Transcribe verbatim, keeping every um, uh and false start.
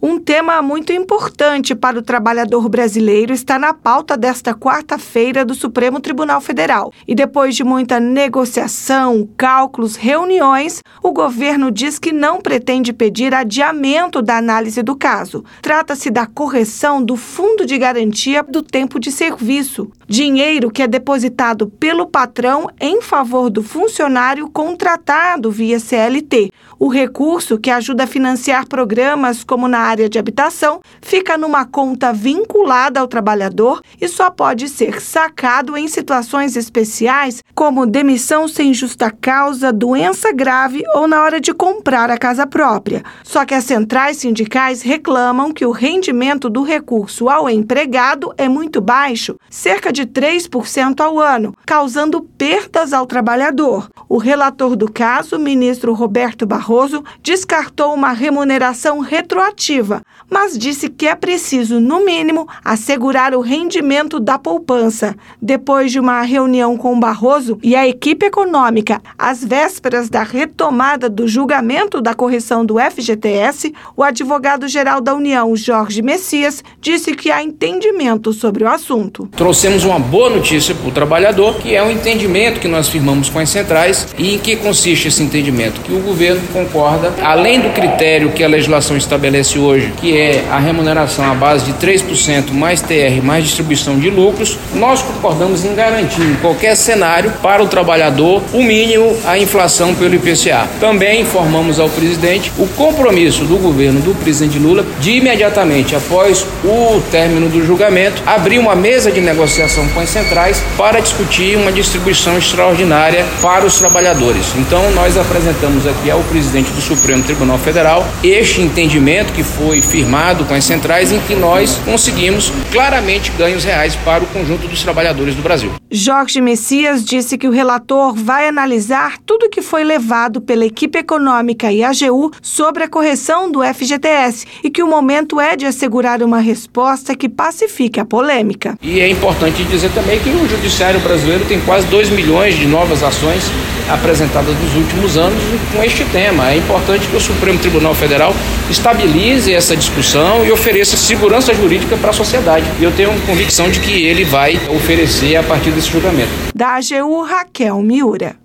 Um tema muito importante para o trabalhador brasileiro está na pauta desta quarta-feira do Supremo Tribunal Federal. E depois de muita negociação, cálculos, reuniões, o governo diz que não pretende pedir adiamento da análise do caso. Trata-se da correção do Fundo de Garantia do Tempo de Serviço, dinheiro que é depositado pelo patrão em favor do funcionário contratado via C L T. O recurso, que ajuda a financiar programas como na área de habitação, fica numa conta vinculada ao trabalhador e só pode ser sacado em situações especiais, como demissão sem justa causa, doença grave ou na hora de comprar a casa própria. Só que as centrais sindicais reclamam que o rendimento do recurso ao empregado é muito baixo, cerca de três por cento ao ano, causando perdas ao trabalhador. O relator do caso, o ministro Roberto Barroso, descartou uma remuneração retroativa, mas disse que é preciso, no mínimo, assegurar o rendimento da poupança. Depois de uma reunião com Barroso e a equipe econômica, às vésperas da retomada do julgamento da correção do F G T S, o advogado-geral da União, Jorge Messias, disse que há entendimento sobre o assunto. Trouxemos uma boa notícia para o trabalhador, que é um entendimento que nós firmamos com as centrais. E em que consiste esse entendimento? Que o governo concorda, além do critério que a legislação estabelece hoje, que é a remuneração à base de três por cento mais T R mais distribuição de lucros, nós concordamos em garantir em qualquer cenário para o trabalhador o mínimo a inflação pelo I P C A. Também informamos ao presidente o compromisso do governo do presidente Lula de imediatamente após o término do julgamento abrir uma mesa de negociação com as centrais para discutir uma distribuição extraordinária para os trabalhadores. Então nós apresentamos aqui ao presidente do Supremo Tribunal Federal este entendimento que foi firmado com as centrais, em que nós conseguimos claramente ganhos reais para o conjunto dos trabalhadores do Brasil. Jorge Messias disse que o relator vai analisar tudo que foi levado pela equipe econômica e A G U sobre a correção do F G T S e que o momento é de assegurar uma resposta que pacifique a polêmica. E é importante dizer também que o judiciário brasileiro tem quase dois milhões de novas ações apresentadas nos últimos anos com este tema. É importante que o Supremo Tribunal Federal estabilize essa discussão e ofereça segurança jurídica para a sociedade. E eu tenho convicção de que ele vai oferecer a partir desse julgamento. Da A G U, Raquel Miura.